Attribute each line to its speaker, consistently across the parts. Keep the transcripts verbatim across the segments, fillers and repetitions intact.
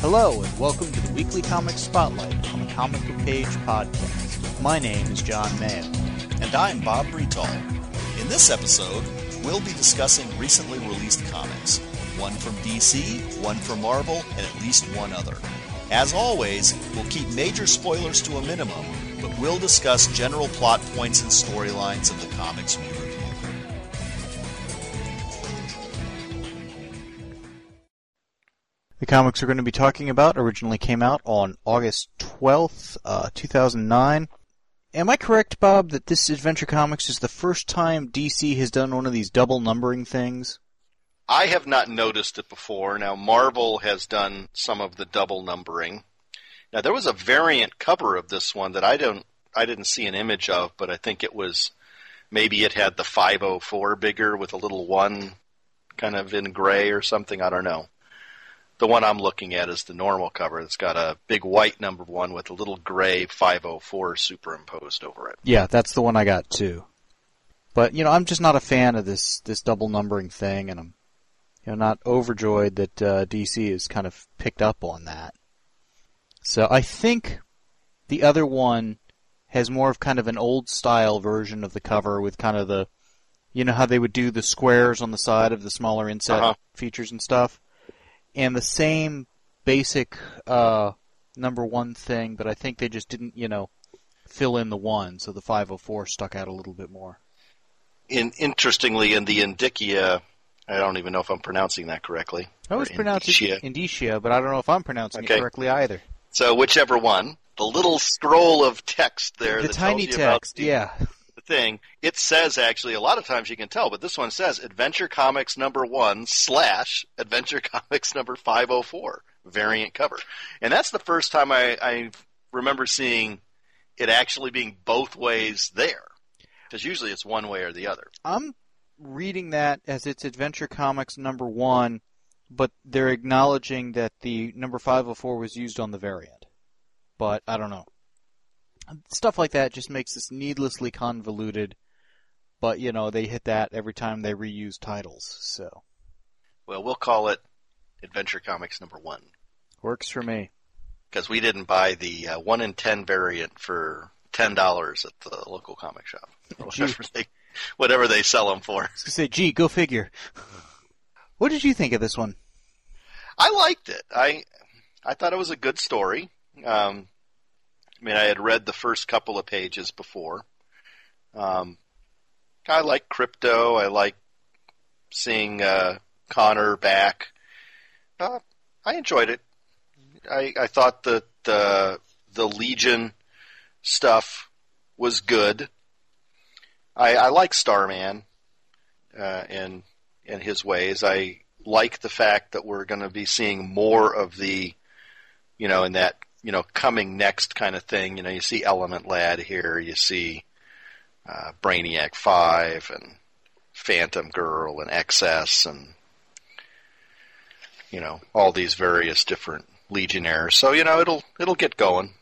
Speaker 1: Hello, and welcome to the Weekly Comic Spotlight on the Comic Book Page podcast. My name is John Mayo.
Speaker 2: And I'm Bob Bretal. In this episode, we'll be discussing recently released comics. One from D C, one from Marvel, and at least one other. As always, we'll keep major spoilers to a minimum, but we'll discuss general plot points and storylines of the comics we review.
Speaker 1: The comics we're going to be talking about originally came out on August twelfth, uh, two thousand nine. Am I correct, Bob, that this Adventure Comics is the first time D C has done one of these double numbering things?
Speaker 3: I have not noticed it before. Now, Marvel has done some of the double numbering. Now, there was a variant cover of this one that I don't, I didn't see an image of, but I think it was, maybe it had the five oh four bigger with a little one kind of in gray or something. I don't know. The one I'm looking at is the normal cover. It's got a big white number one with a little gray five oh four superimposed over it.
Speaker 1: Yeah, that's the one I got too. But, you know, I'm just not a fan of this, this double numbering thing, and I'm you know, not overjoyed that uh, D C has kind of picked up on that. So I think the other one has more of kind of an old-style version of the cover with kind of the, you know how they would do the squares on the side of the smaller inset uh-huh. features and stuff? And the same basic uh, number one thing, but I think they just didn't, you know, fill in the one, so the five oh four stuck out a little bit more.
Speaker 3: In, interestingly, in the Indicia, I don't even know if I'm pronouncing that correctly.
Speaker 1: I was pronouncing Indicia. Indicia, but I don't know if I'm pronouncing okay. it correctly either.
Speaker 3: So whichever one, the little scroll of text there
Speaker 1: the
Speaker 3: that
Speaker 1: tiny
Speaker 3: tells you
Speaker 1: text,
Speaker 3: about the,
Speaker 1: yeah.
Speaker 3: the thing, it says actually, a lot of times you can tell, but this one says Adventure Comics number one slash Adventure Comics number five oh four, variant cover. And that's the first time I, I remember seeing it actually being both ways there. Because usually it's one way or the other.
Speaker 1: I'm reading that as it's Adventure Comics number one, but they're acknowledging that the number five oh four was used on the variant. But I don't know. Stuff like that just makes this needlessly convoluted, but, you know, they hit that every time they reuse titles, so.
Speaker 3: Well, we'll call it Adventure Comics number one.
Speaker 1: Works for me.
Speaker 3: Because we didn't buy the uh, one in ten variant for ten dollars at the local comic shop. Or whatever they, whatever they sell them for.
Speaker 1: I was going to say, gee, go figure. What did you think of this one?
Speaker 3: I liked it. I I thought it was a good story. Um, I mean, I had read the first couple of pages before. Um, I like Crypto. I like seeing uh, Connor back. Uh, I enjoyed it. I, I thought that the the Legion stuff was good. I, I like Starman uh, and and his ways. I like the fact that we're going to be seeing more of the, you know, in that, you know, coming next kind of thing. You know, you see Element Lad here, you see uh, Brainiac five and Phantom Girl and X S and, you know, all these various different Legionnaires. So, you know, it'll it'll get going.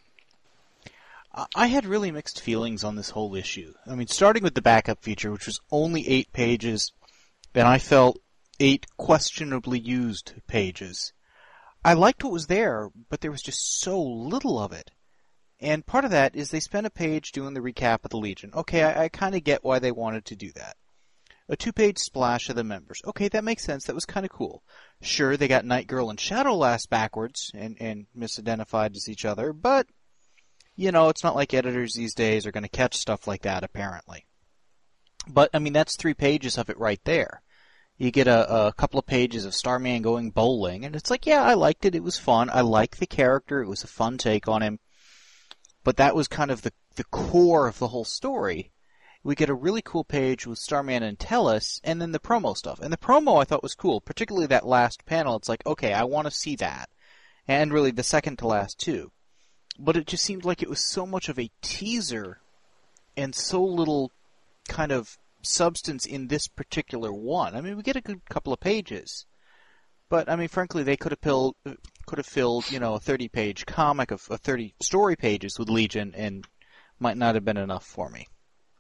Speaker 1: I had really mixed feelings on this whole issue. I mean, starting with the backup feature, which was only eight pages, and I felt eight questionably used pages. I liked what was there, but there was just so little of it. And part of that is they spent a page doing the recap of the Legion. Okay, I, I kind of get why they wanted to do that. A two-page splash of the members. Okay, that makes sense. That was kind of cool. Sure, they got Night Girl and Shadowlass backwards and, and misidentified as each other, but, you know, it's not like editors these days are going to catch stuff like that, apparently. But, I mean, that's three pages of it right there. You get a, a couple of pages of Starman going bowling, and it's like, yeah, I liked it. It was fun. I like the character. It was a fun take on him. But that was kind of the, the core of the whole story. We get a really cool page with Starman and Tellus, and then the promo stuff. And the promo I thought was cool, particularly that last panel. It's like, okay, I want to see that. And really the second to last, too. But it just seemed like it was so much of a teaser and so little kind of substance in this particular one. I mean, we get a good couple of pages. But, I mean, frankly, they could have filled, could have filled, you know, a thirty-page comic of, of thirty story pages with Legion and might not have been enough for me.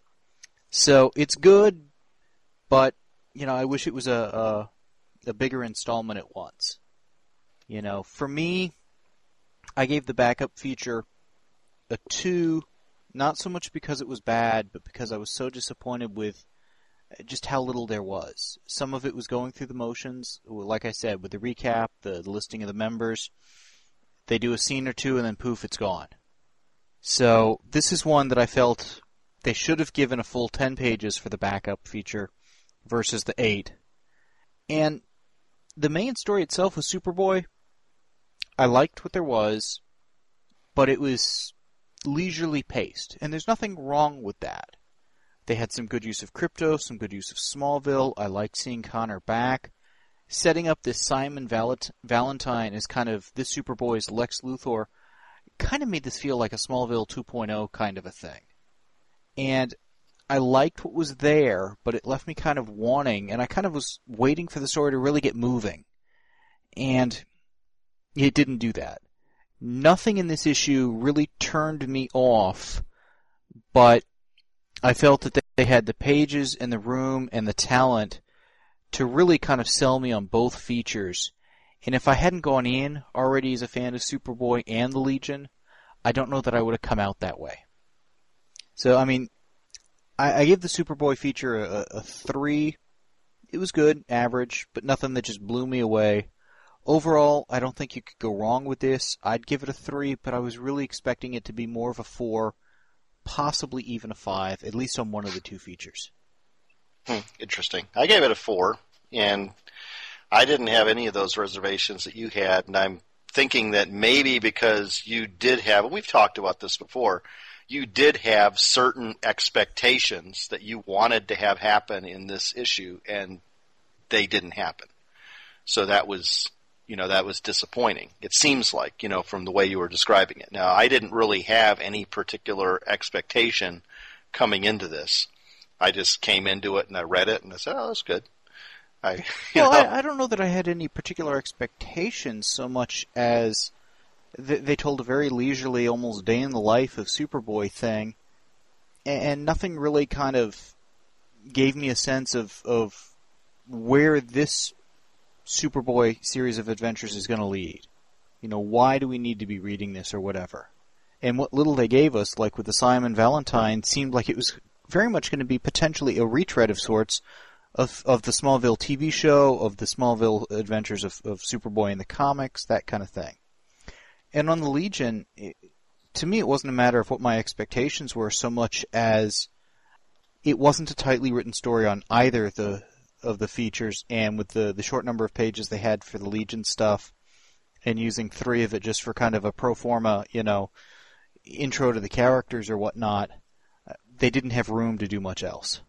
Speaker 1: So, it's good, but, you know, I wish it was a, a, a bigger installment at once. You know, for me, I gave the backup feature a two, not so much because it was bad, but because I was so disappointed with just how little there was. Some of it was going through the motions, like I said, with the recap, the, the listing of the members. They do a scene or two, and then poof, it's gone. So this is one that I felt they should have given a full ten pages for the backup feature versus the eight. And the main story itself was Superboy. I liked what there was, but it was leisurely paced, and there's nothing wrong with that. They had some good use of Krypto, some good use of Smallville. I liked seeing Connor back. Setting up this Simon Val- Valentine as kind of this Superboy's Lex Luthor kind of made this feel like a Smallville two point oh kind of a thing. And I liked what was there, but it left me kind of wanting, and I kind of was waiting for the story to really get moving. And it didn't do that. Nothing in this issue really turned me off, but I felt that they had the pages and the room and the talent to really kind of sell me on both features. And if I hadn't gone in already as a fan of Superboy and the Legion, I don't know that I would have come out that way. So, I mean, I, I gave the Superboy feature a, a three. It was good, average, but nothing that just blew me away. Overall, I don't think you could go wrong with this. I'd give it a three, but I was really expecting it to be more of a four, possibly even a five, at least on one of the two features.
Speaker 3: Hmm, interesting. I gave it a four, and I didn't have any of those reservations that you had, and I'm thinking that maybe because you did have, and we've talked about this before, you did have certain expectations that you wanted to have happen in this issue, and they didn't happen. So that was, you know, that was disappointing. It seems like, you know, from the way you were describing it. Now, I didn't really have any particular expectation coming into this. I just came into it and I read it and I said, oh, that's good. I, you
Speaker 1: well,
Speaker 3: know.
Speaker 1: I, I don't know that I had any particular expectations so much as th- they told a very leisurely, almost day in the life of Superboy thing, and, and nothing really kind of gave me a sense of, of where this Superboy series of adventures is going to lead. You know, why do we need to be reading this or whatever? And what little they gave us, like with the Simon Valentine, seemed like it was very much going to be potentially a retread of sorts of of the Smallville T V show, of the Smallville adventures of, of Superboy in the comics, that kind of thing. And on the Legion, it, to me it wasn't a matter of what my expectations were so much as it wasn't a tightly written story on either the of the features, and with the, the short number of pages they had for the Legion stuff, and using three of it just for kind of a pro forma, you know, intro to the characters or whatnot, they didn't have room to do much else.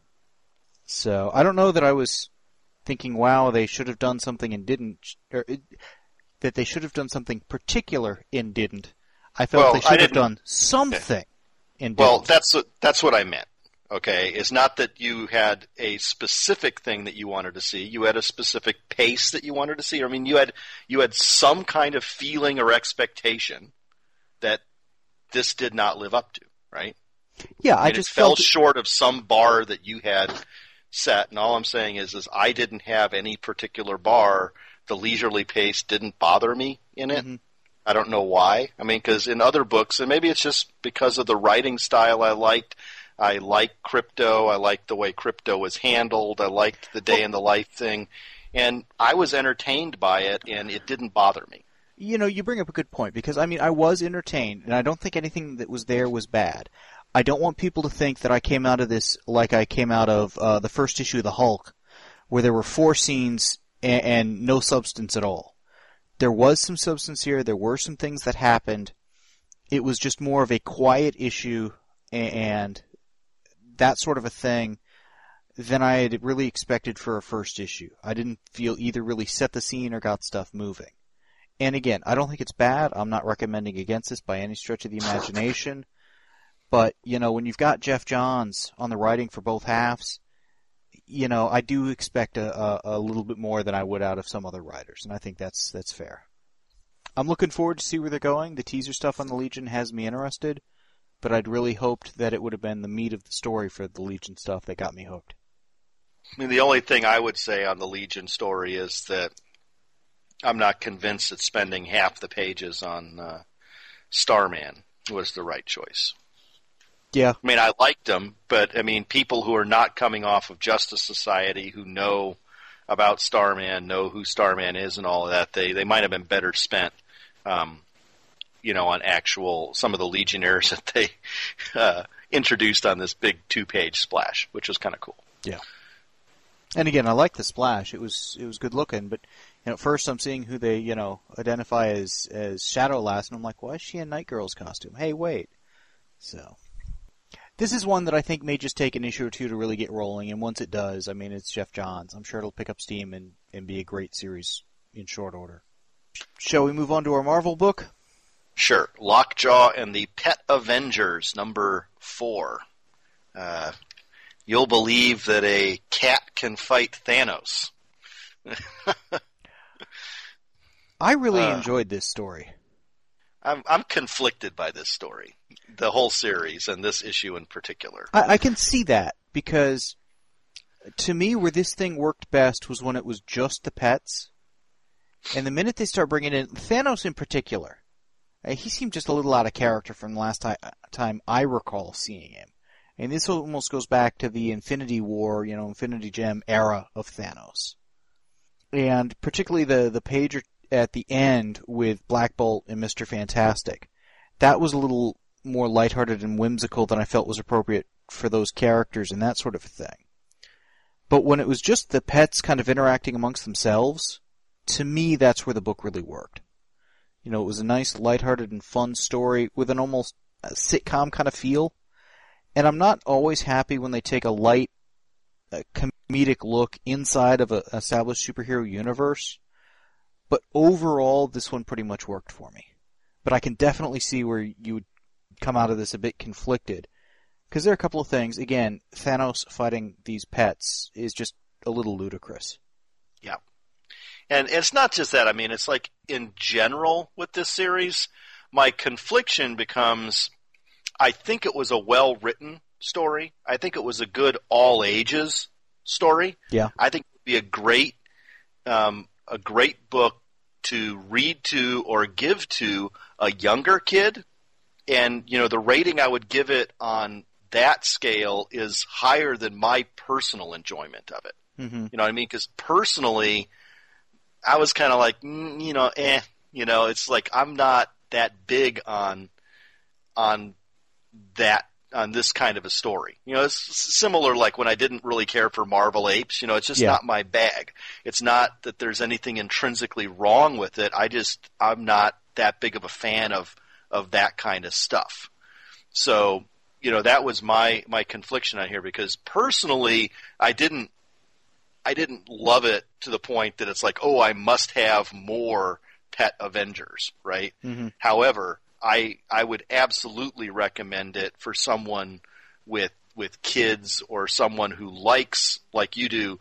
Speaker 1: So I don't know that I was thinking, wow, they should have done something and didn't, or it, that they should have done something particular and didn't. I felt
Speaker 3: Well,
Speaker 1: they should
Speaker 3: I
Speaker 1: have
Speaker 3: didn't-
Speaker 1: done something and didn't.
Speaker 3: Well, that's what, that's what I meant. Okay, it's not that you had a specific thing that you wanted to see. You had a specific pace that you wanted to see. I mean, you had you had some kind of feeling or expectation that this did not live up to, right?
Speaker 1: yeah, I
Speaker 3: And
Speaker 1: just
Speaker 3: it fell
Speaker 1: felt
Speaker 3: short of some bar that you had set. And all I'm saying is, is I didn't have any particular bar. The leisurely pace didn't bother me in it.
Speaker 1: Mhm.
Speaker 3: I don't know why. I mean, because in other books, and maybe it's just because of the writing style I liked. I liked Krypto. I liked the way Krypto was handled. I liked the day in the life thing. And I was entertained by it, and it didn't bother me.
Speaker 1: You know, you bring up a good point, because, I mean, I was entertained, and I don't think anything that was there was bad. I don't want people to think that I came out of this like I came out of uh, the first issue of the Hulk, where there were four scenes and, and no substance at all. There was some substance here. There were some things that happened. It was just more of a quiet issue and that sort of a thing than I had really expected for a first issue. I didn't feel either really set the scene or got stuff moving. And again, I don't think it's bad. I'm not recommending against this by any stretch of the imagination. But, you know, when you've got Jeff Johns on the writing for both halves, you know, I do expect a, a, a little bit more than I would out of some other writers, and I think that's that's fair. I'm looking forward to see where they're going. The teaser stuff on the Legion has me interested, but I'd really hoped that it would have been the meat of the story for the Legion stuff that got me hooked.
Speaker 3: I mean, the only thing I would say on the Legion story is that I'm not convinced that spending half the pages on uh, Starman was the right choice.
Speaker 1: Yeah.
Speaker 3: I mean, I liked him, but, I mean, people who are not coming off of Justice Society who know about Starman, know who Starman is and all of that, they, they might have been better spent, um, you know, on actual, some of the Legionnaires that they uh, introduced on this big two-page splash, which was kind of cool.
Speaker 1: Yeah. And again, I like the splash. It was it was good looking, but you know, at first I'm seeing who they, you know, identify as, as Shadowlass, and I'm like, why is she in Night Girl's costume? Hey, wait. So... This is one that I think may just take an issue or two to really get rolling, and once it does, I mean, it's Jeff Johns. I'm sure it'll pick up steam and, and be a great series in short order. Shall we move on to our Marvel book?
Speaker 3: Sure. Lockjaw and the Pet Avengers, number four. Uh, you'll believe that a cat can fight Thanos.
Speaker 1: I really
Speaker 3: uh,
Speaker 1: enjoyed this story.
Speaker 3: I'm I'm conflicted by this story, the whole series, and this issue in particular.
Speaker 1: I, I can see that, because to me, where this thing worked best was when it was just the pets. And the minute they start bringing in Thanos in particular, uh, he seemed just a little out of character from the last ti- time I recall seeing him. And this almost goes back to the Infinity War, you know, Infinity Gem era of Thanos. And particularly the, the page at the end with Black Bolt and Mister Fantastic. That was a little more lighthearted and whimsical than I felt was appropriate for those characters and that sort of thing. But when it was just the pets kind of interacting amongst themselves, to me that's where the book really worked. You know, it was a nice lighthearted and fun story with an almost sitcom kind of feel. And I'm not always happy when they take a light, a comedic look inside of an established superhero universe. But overall, this one pretty much worked for me. But I can definitely see where you would come out of this a bit conflicted. Because there are a couple of things. Again, Thanos fighting these pets is just a little ludicrous.
Speaker 3: Yeah. And it's not just that. I mean, it's like in general with this series, my confliction becomes, I think it was a well-written story. I think it was a good all-ages story.
Speaker 1: Yeah.
Speaker 3: I think it would be a great... Um, a great book to read to or give to a younger kid. And, you know, the rating I would give it on that scale is higher than my personal enjoyment of it.
Speaker 1: Mm-hmm.
Speaker 3: You know what I mean? Because personally, I was kind of like, mm, you know, eh, you know, it's like I'm not that big on on that on this kind of a story. You know, it's similar like when I didn't really care for Marvel Apes. You know, it's just
Speaker 1: yeah.
Speaker 3: not my bag. It's not that there's anything intrinsically wrong with it. I just, I'm not that big of a fan of, of that kind of stuff. So, you know, that was my, my confliction on here, because personally, I didn't, I didn't love it to the point that it's like, oh, I must have more Pet Avengers, right?
Speaker 1: Mm-hmm.
Speaker 3: However, I I would absolutely recommend it for someone with with kids, or someone who likes, like you do,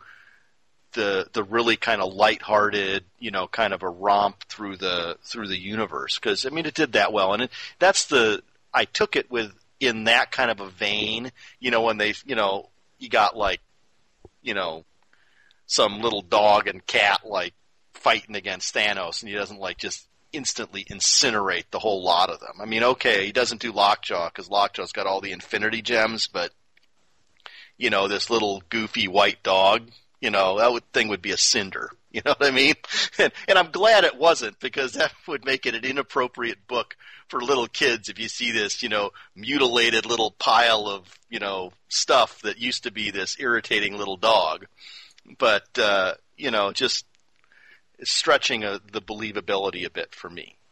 Speaker 3: the the really kind of lighthearted, you know, kind of a romp through the through the universe. Because I mean, it did that well, and it, that's the I took it with in that kind of a vein. You know, when they, you know, you got like, you know, some little dog and cat like fighting against Thanos, and he doesn't like just instantly incinerate the whole lot of them. I mean, okay, he doesn't do Lockjaw because Lockjaw's got all the Infinity Gems, but, you know, this little goofy white dog, you know, that would, thing would be a cinder. You know what I mean? And, and I'm glad it wasn't, because that would make it an inappropriate book for little kids if you see this, you know, mutilated little pile of, you know, stuff that used to be this irritating little dog. But, uh, you know, just stretching a, the believability a bit for me.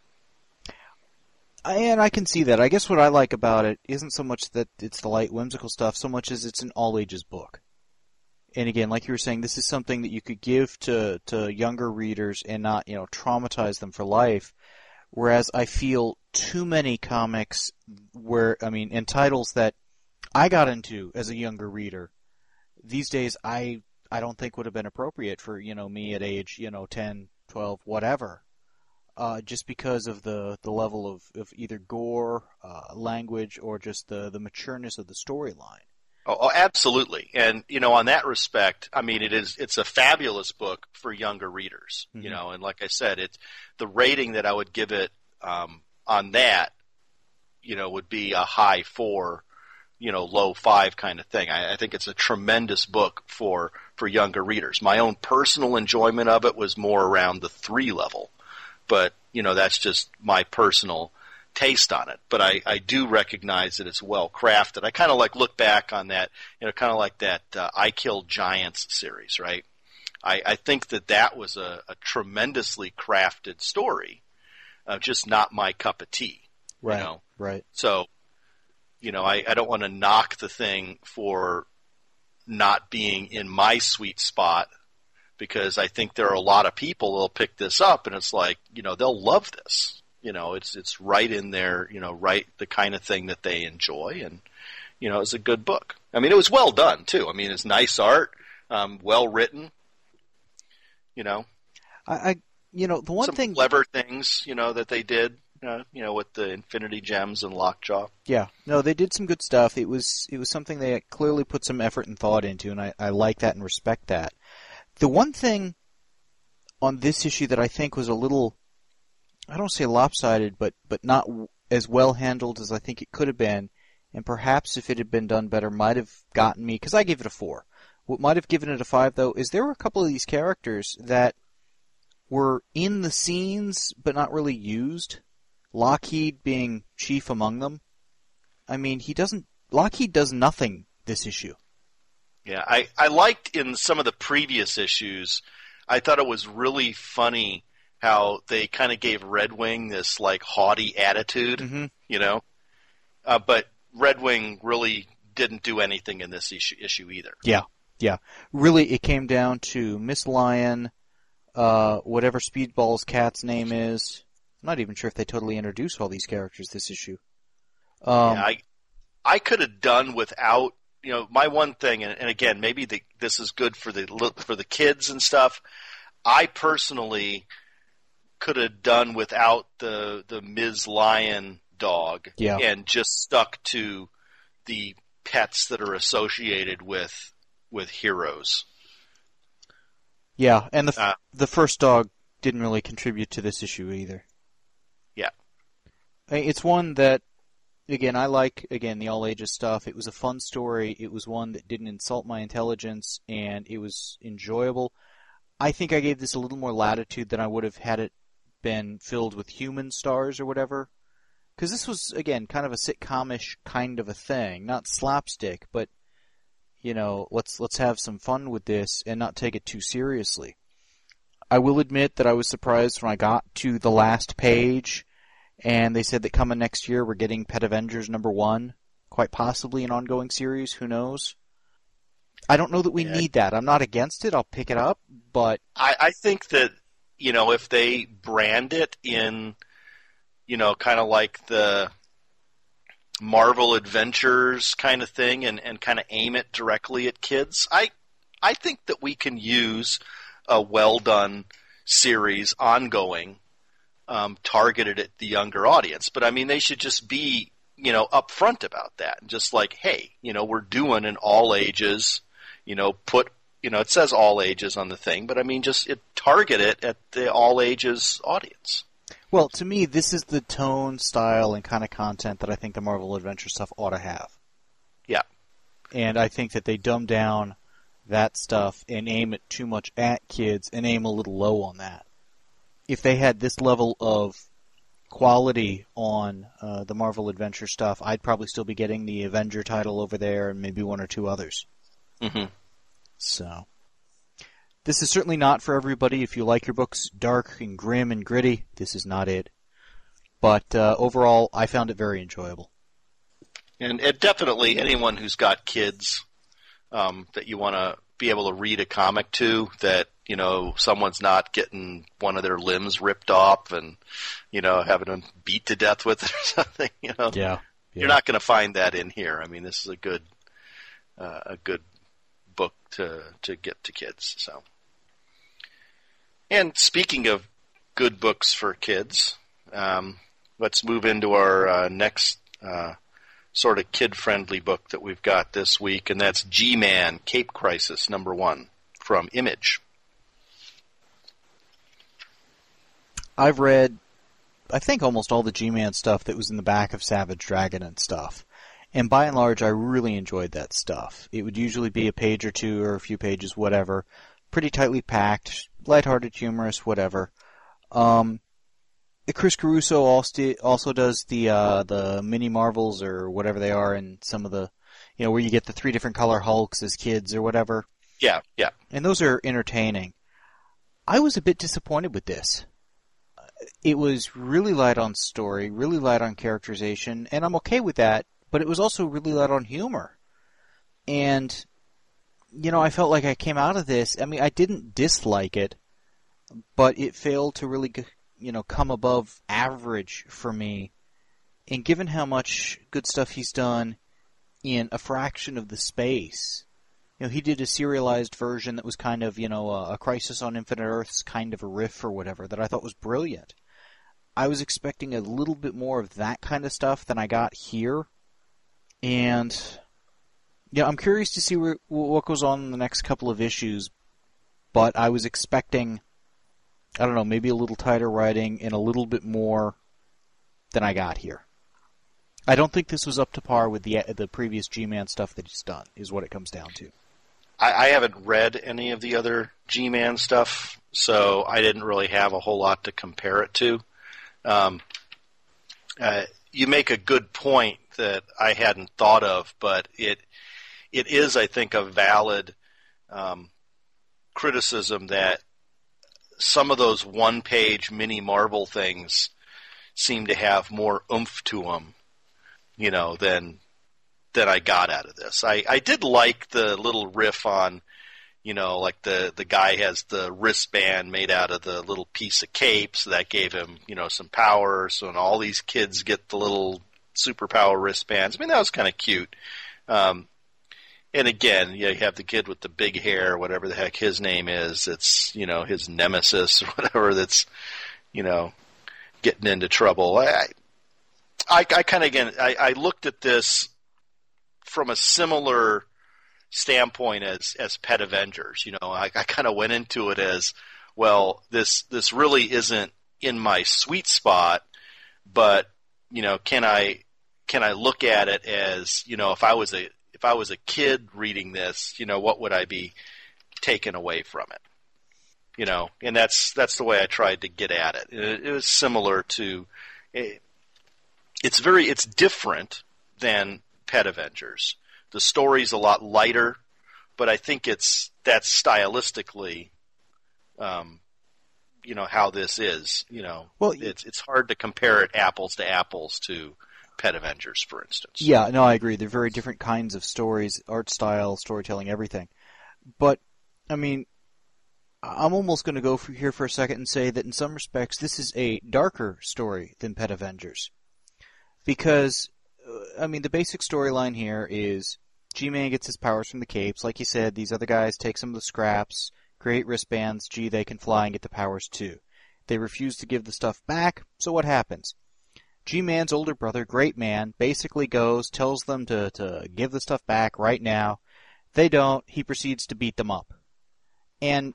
Speaker 1: And I can see that. I guess what I like about it isn't so much that it's the light, whimsical stuff, so much as it's an all-ages book. And again, like you were saying, this is something that you could give to, to younger readers and not, you know, traumatize them for life. Whereas I feel too many comics where, I mean, and titles that I got into as a younger reader, these days I I don't think would have been appropriate for, you know, me at age, you know, ten, twelve, whatever. Uh, just because of the, the level of, of either gore, uh, language, or just the, the matureness of the storyline.
Speaker 3: Oh, oh, absolutely. And, you know, on that respect, I mean, it is, it's a fabulous book for younger readers, mm-hmm. you know, and like I said, it's the rating that I would give it, um, on that you know, would be a high four, you know, low five kind of thing. I, I think it's a tremendous book for, for younger readers. My own personal enjoyment of it was more around the three level, but, you know, that's just my personal taste on it. But I, I do recognize that it's well crafted. I kind of like look back on that, you know, kind of like that uh, I Killed Giants series, right? I, I think that that was a, a tremendously crafted story, uh, just not my cup of tea.
Speaker 1: Right,
Speaker 3: you know?
Speaker 1: right.
Speaker 3: So, you know, I, I don't want to knock the thing for not being in my sweet spot, because I think there are a lot of people that'll pick this up and it's like, you know, they'll love this. You know, it's it's right in there, you know, right the kind of thing that they enjoy, and, you know, it's a good book. I mean, it was well done, too. I mean, it's nice art, um, well written, you know.
Speaker 1: I, I you know, the one
Speaker 3: Some
Speaker 1: thing...
Speaker 3: clever things, you know, that they did. Uh, you know, with the Infinity Gems and Lockjaw.
Speaker 1: Yeah, no, they did some good stuff. It was it was something they clearly put some effort and thought into, and I, I like that and respect that. The one thing on this issue that I think was a little, I don't say lopsided, but, but not w- as well handled as I think it could have been, and perhaps if it had been done better might have gotten me, because I gave it a four. What might have given it a five, though, is there were a couple of these characters that were in the scenes but not really used. Lockheed being chief among them. I mean, he doesn't. Lockheed does nothing this issue.
Speaker 3: Yeah, I, I liked in some of the previous issues, I thought it was really funny how they kind of gave Red Wing this, like, haughty attitude,
Speaker 1: Mm-hmm.
Speaker 3: you know? Uh, but Red Wing really didn't do anything in this issue, issue either.
Speaker 1: Yeah, yeah. Really, it came down to Miss Lion, uh, whatever Speedball's cat's name is. I'm not even sure if they totally introduced all these characters this issue. Um,
Speaker 3: yeah, I I could have done without, you know, my one thing, and, and again, maybe the, this is good for the for the kids and stuff. I personally could have done without the the Miz Lion dog,
Speaker 1: yeah.
Speaker 3: and just stuck to the pets that are associated with with heroes.
Speaker 1: Yeah, and the
Speaker 3: Uh,
Speaker 1: the first dog didn't really contribute to this issue either.
Speaker 3: Yeah.
Speaker 1: It's one that, again, I like, again, the all-ages stuff. It was a fun story. It was one that didn't insult my intelligence, and it was enjoyable. I think I gave this a little more latitude than I would have had it been filled with human stars or whatever. Because this was, again, kind of a sitcomish kind of a thing. Not slapstick, but, you know, let's let's have some fun with this and not take it too seriously. I will admit that I was surprised when I got to the last page and they said that coming next year we're getting Pet Avengers number one, quite possibly an ongoing series, who knows? I don't know that we
Speaker 3: Yeah.
Speaker 1: need that. I'm not against it, I'll pick it up, but...
Speaker 3: I, I think that, you know, if they brand it in, you know, kind of like the Marvel Adventures kind of thing and, and kind of aim it directly at kids, I I think that we can use a well-done series ongoing um, targeted at the younger audience. But, I mean, they should just be, you know, upfront about that. And just like, hey, you know, we're doing an all ages, you know, put, you know, it says all ages on the thing, but, I mean, just it, target it at the all ages audience.
Speaker 1: Well, to me, this is the tone, style, and kind of content that I think the Marvel Adventure stuff ought to have.
Speaker 3: Yeah.
Speaker 1: And I think that they dumb down that stuff and aim it too much at kids and aim a little low on that. If they had this level of quality on uh, the Marvel Adventure stuff, I'd probably still be getting the Avenger title over there and maybe one or two others.
Speaker 3: Mm-hmm.
Speaker 1: So, this is certainly not for everybody. If you like your books dark and grim and gritty, this is not it. But uh, overall, I found it very enjoyable.
Speaker 3: And it definitely, anyone who's got kids um, that you want to be able to read a comic to, that, you know, someone's not getting one of their limbs ripped off and, you know, having them beat to death with it or something, you know.
Speaker 1: Yeah. yeah.
Speaker 3: You're not going to find that in here. I mean, this is a good uh, a good book to to get to kids. So, and speaking of good books for kids, um, let's move into our uh, next uh, sort of kid-friendly book that we've got this week, and that's G-Man, Cape Crisis, number one, from Image.
Speaker 1: I've read I think, almost all the G-Man stuff that was in the back of Savage Dragon and stuff. And by and large, I really enjoyed that stuff. It would usually be a page or two or a few pages, whatever. Pretty tightly packed, lighthearted, humorous, whatever. Um, Chris Caruso also, also does the uh, the mini Marvels or whatever they are, and some of the, you know, where you get the three different color Hulks as kids or whatever.
Speaker 3: Yeah, yeah.
Speaker 1: And those are entertaining. I was a bit disappointed with this. It was really light on story, really light on characterization, and I'm okay with that, but it was also really light on humor. And, you know, I felt like I came out of this, I mean, I didn't dislike it, but it failed to really, you know, come above average for me. And given how much good stuff he's done in a fraction of the space, you know, he did a serialized version that was kind of, you know, a, a Crisis on Infinite Earths kind of a riff or whatever that I thought was brilliant. I was expecting a little bit more of that kind of stuff than I got here. And, yeah, I'm curious to see where, what goes on in the next couple of issues, but I was expecting, I don't know, maybe a little tighter writing and a little bit more than I got here. I don't think this was up to par with the the previous G-Man stuff that he's done, is what it comes down to.
Speaker 3: I, I haven't read any of the other G-Man stuff, so I didn't really have a whole lot to compare it to. Um, uh, you make a good point that I hadn't thought of, but it it is, I think, a valid um, criticism that some of those one-page mini Marvel things seem to have more oomph to them, you know, than than I got out of this. I, I did like the little riff on, you know, like the, the guy has the wristband made out of the little piece of cape, so that gave him, you know, some power. So and all these kids get the little superpower wristbands. I mean, that was kind of cute. Um, and again, you know, you have the kid with the big hair, whatever the heck his name is. It's, you know, his nemesis or whatever that's, you know, getting into trouble. I, I, I kind of, again, I, I looked at this from a similar standpoint as, as Pet Avengers. You know, I, I kind of went into it as, well, this, this really isn't in my sweet spot, but, you know, can I, can I look at it as, you know, if I was a, if I was a kid reading this, you know, what would I be taken away from it? You know, and that's, that's the way I tried to get at it. It, it was similar to, it, it's very, it's different than Pet Avengers. The story's a lot lighter, but I think it's, that's stylistically, um, you know, how this is, you know, well, it's, it's hard to compare it apples to apples to Pet Avengers, for instance.
Speaker 1: Yeah, no, I agree. They're very different kinds of stories, art style, storytelling, everything. But, I mean, I'm almost going to go for here for a second and say that in some respects this is a darker story than Pet Avengers. Because, I mean, the basic storyline here is G-Man gets his powers from the capes. Like you said, these other guys take some of the scraps, create wristbands. Gee, they can fly and get the powers too. They refuse to give the stuff back, so what happens? G-Man's older brother, Great Man, basically goes, tells them to, to give the stuff back right now. They don't. He proceeds to beat them up. And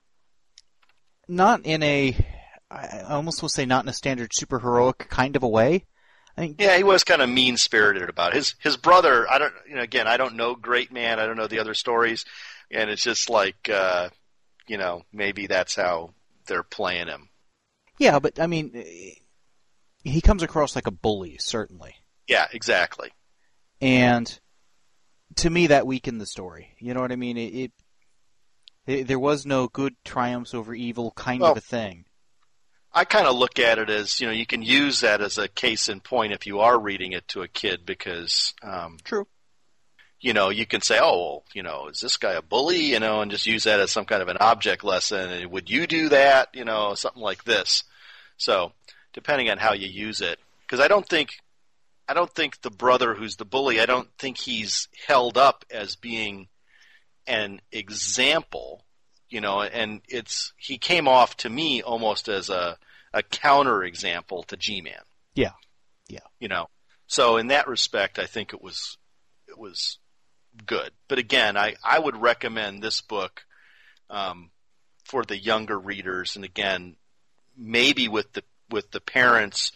Speaker 1: not in a, I almost will say not in a standard superheroic kind of a way. I think,
Speaker 3: yeah, he was kind of mean-spirited about it. His his brother, I don't, you know, again, I don't know Great Man, I don't know the other stories, and it's just like, uh, you know, maybe that's how they're playing him.
Speaker 1: Yeah, but I mean, he comes across like a bully, certainly.
Speaker 3: Yeah, exactly.
Speaker 1: And to me, that weakened the story. You know what I mean? It, it, it there was no good triumphs over evil kind
Speaker 3: well,
Speaker 1: of a thing.
Speaker 3: I kind of look at it as, you know, you can use that as a case in point if you are reading it to a kid because, um,
Speaker 1: true.
Speaker 3: You know, you can say, oh, well, you know, is this guy a bully? You know, and just use that as some kind of an object lesson. And would you do that? You know, something like this. So, depending on how you use it, because I don't think, I don't think the brother who's the bully, I don't think he's held up as being an example. You know, and it's he came off to me almost as a a counter example to G-Man.
Speaker 1: Yeah, yeah.
Speaker 3: You know, so in that respect, I think it was it was good. But again, I, I would recommend this book um, for the younger readers, and again, maybe with the with the parents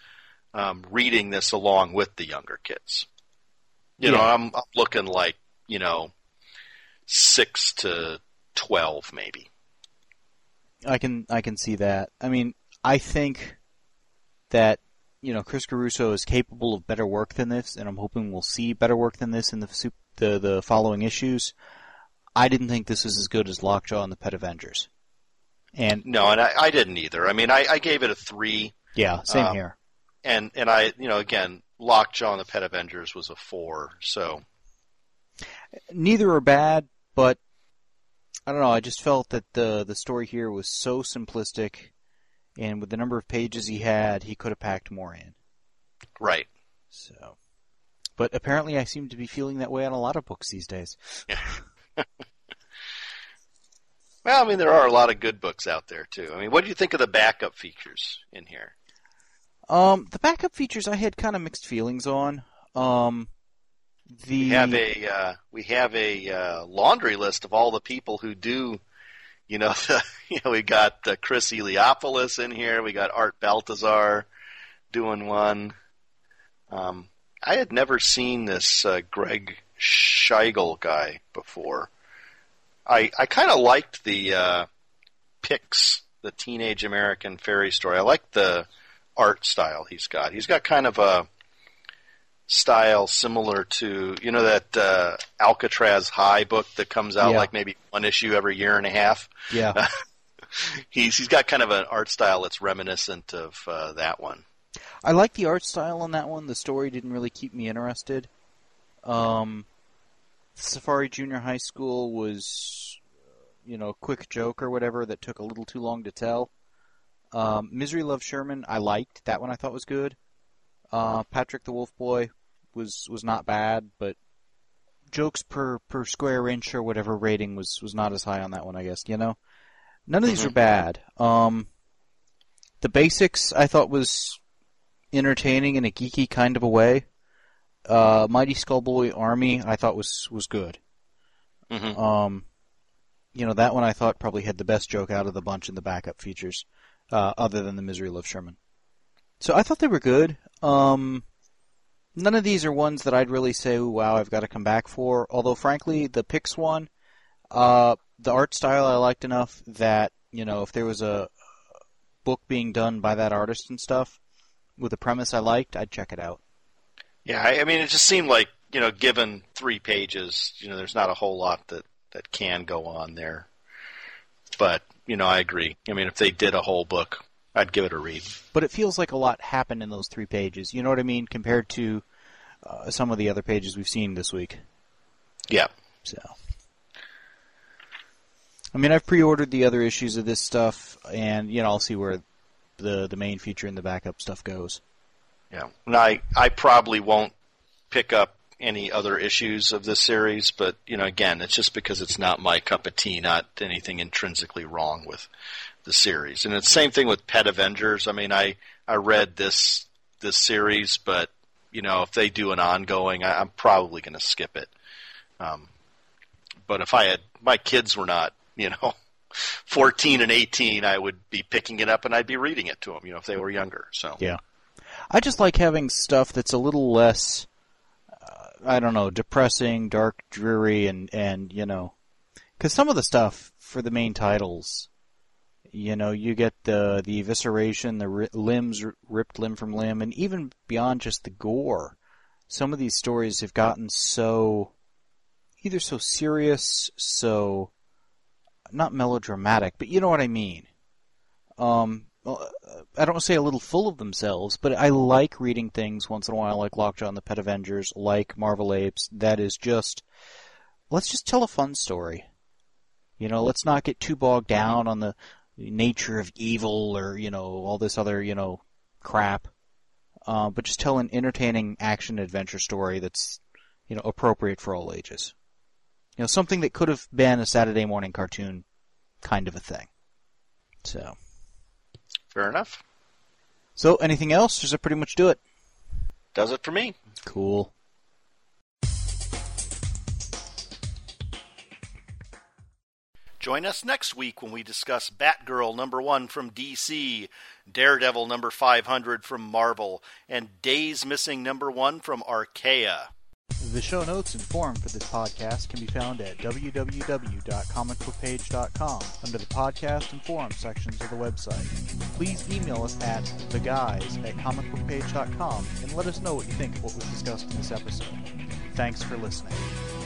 Speaker 3: um, reading this along with the younger kids. You
Speaker 1: Yeah.
Speaker 3: know, I'm, I'm looking like, you know, six to twelve maybe.
Speaker 1: I can I can see that. I mean, I think that, you know, Chris Caruso is capable of better work than this, and I'm hoping we'll see better work than this in the sup- the, the following issues. I didn't think this was as good as Lockjaw and the Pet Avengers. And
Speaker 3: No, and I, I didn't either. I mean, I, I gave it a three.
Speaker 1: yeah, same
Speaker 3: Um,
Speaker 1: here.
Speaker 3: And, and I, you know, again, Lockjaw and the Pet Avengers was a four. So,
Speaker 1: Neither are bad, but I don't know. I just felt that the the story here was so simplistic, and with the number of pages he had, he could have packed more in.
Speaker 3: right.
Speaker 1: So, but apparently, I seem to be feeling that way on a lot of books these days.
Speaker 3: Well, I mean, there are a lot of good books out there, too. I mean, what do you think of the backup features in here?
Speaker 1: Um, the backup features I had kind of mixed feelings on. Um, the
Speaker 3: We have a uh, we have a uh, laundry list of all the people who do, you know, the, you know, we got uh, Chris Eliopoulos in here. We got Art Baltazar doing one. Um, I had never seen this uh, Greg Scheigel guy before. I I kind of liked the uh, Pix, the Teenage American Fairy Story. I like the art style he's got. He's got kind of a style similar to, you know, that uh, Alcatraz High book that comes out
Speaker 1: Yeah.
Speaker 3: like maybe one issue every year and a half.
Speaker 1: yeah.
Speaker 3: He's he's got kind of an art style that's reminiscent of uh, that one.
Speaker 1: I like the art style on that one. The story didn't really keep me interested. Um, Safari Junior High School was, you know, a quick joke or whatever that took a little too long to tell. Um, Misery Loves Sherman, I liked. That one I thought was good. Uh, Patrick the Wolf Boy was was not bad, but jokes per, per square inch or whatever rating was, was not as high on that one, I guess, you know? None of these
Speaker 3: Mhm.
Speaker 1: are bad. Um, the Basics I thought was entertaining in a geeky kind of a way. Uh, Mighty Skullboy Army I thought was, was good.
Speaker 3: Mm-hmm.
Speaker 1: Um, you know, that one I thought probably had the best joke out of the bunch in the backup features, uh, other than the Misery Loves Sherman. So I thought they were good. Um, none of these are ones that I'd really say, "Ooh, wow, I've got to come back for." Although, frankly, the Pix one, uh, the art style I liked enough that, you know, if there was a book being done by that artist and stuff with a premise I liked, I'd check it out.
Speaker 3: Yeah, I, I mean, it just seemed like, you know, given three pages, you know, there's not a whole lot that, that can go on there. But, you know, I agree. I mean, if they did a whole book, I'd give it a read.
Speaker 1: But it feels like a lot happened in those three pages. You know what I mean? Compared to uh, some of the other pages we've seen this week.
Speaker 3: Yeah.
Speaker 1: So, I mean, I've pre-ordered the other issues of this stuff, and you know, I'll see where the the main feature and the backup stuff goes.
Speaker 3: Yeah. And I, I probably won't pick up any other issues of this series, but, you know, again, it's just because it's not my cup of tea, not anything intrinsically wrong with the series. And it's the same thing with Pet Avengers. I mean, I, I read this this series, but, you know, if they do an ongoing, I, I'm probably going to skip it. Um, but if I had, my kids were not, you know, fourteen and eighteen, I would be picking it up and I'd be reading it to them, you know, if they were younger. So
Speaker 1: Yeah, I just like having stuff that's a little less, uh, I don't know, depressing, dark, dreary, and and you know, because some of the stuff for the main titles, you know, you get the the evisceration, the ri- limbs r- ripped limb from limb, and even beyond just the gore, some of these stories have gotten so either so serious, so not melodramatic, but you know what I mean. Um, well, I don't say a little full of themselves, but I like reading things once in a while, like Lockjaw and the Pet Avengers, like Marvel Apes. That is just, let's just tell a fun story. You know, let's not get too bogged down on the nature of evil or, you know, all this other, you know, crap. Uh, but just tell an entertaining action adventure story that's, you know, appropriate for all ages. You know, something that could have been a Saturday morning cartoon kind of a thing. So.
Speaker 3: fair enough.
Speaker 1: So, anything else? Does it pretty much do it?
Speaker 3: Does it for me.
Speaker 1: Cool.
Speaker 3: Join us next week when we discuss Batgirl number one from D C, Daredevil number five hundred from Marvel, and Days Missing number one from Archaea.
Speaker 1: The show notes and forum for this podcast can be found at w w w dot comic book page dot com under the podcast and forum sections of the website. Please email us at theguys at comic book page dot com and let us know what you think of what was discussed in this episode. Thanks for listening.